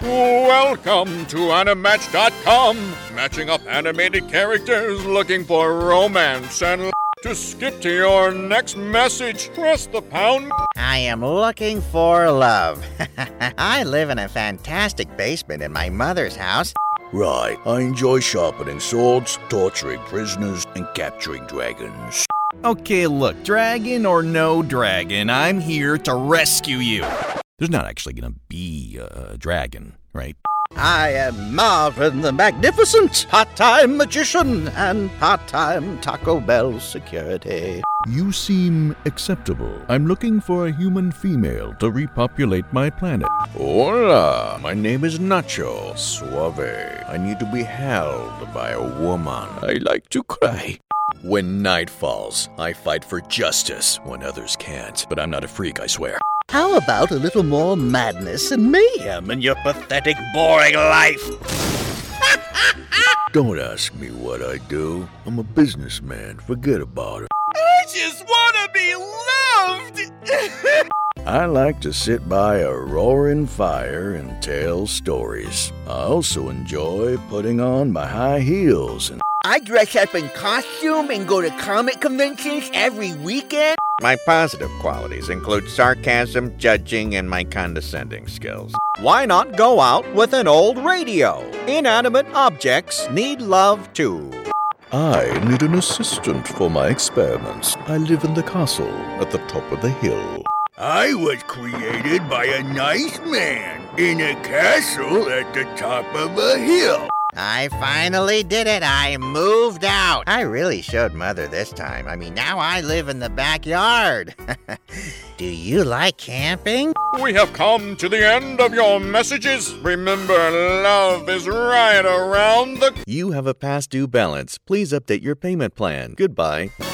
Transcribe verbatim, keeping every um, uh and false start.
Welcome to Animatch dot com. Matching up animated characters looking for romance and to skip to your next message, press the pound. I am looking for love. I live in a fantastic basement in my mother's house. Right, I enjoy sharpening swords, torturing prisoners, and capturing dragons. Okay, look, dragon or no dragon, I'm here to rescue you. There's not actually gonna be a dragon, right? I am Marvin the Magnificent, part-time magician and part-time Taco Bell security. You seem acceptable. I'm looking for a human female to repopulate my planet. Hola, my name is Nacho Suave. I need to be held by a woman. I like to cry. When night falls, I fight for justice when others can't. But I'm not a freak, I swear. How about a little more madness and mayhem in your pathetic, boring life? Don't ask me what I do. I'm a businessman. Forget about it. I just want to be loved! I like to sit by a roaring fire and tell stories. I also enjoy putting on my high heels and I dress up in costume and go to comic conventions every weekend. My positive qualities include sarcasm, judging, and my condescending skills. Why not go out with an old radio? Inanimate objects need love too. I need an assistant for my experiments. I live in the castle at the top of the hill. I was created by a nice man in a castle at the top of a hill. I finally did it. I moved out. I really showed Mother this time. I mean, now I live in the backyard. Do you like camping? We have come to the end of your messages. Remember, love is right around the... You have a past due balance. Please update your payment plan. Goodbye.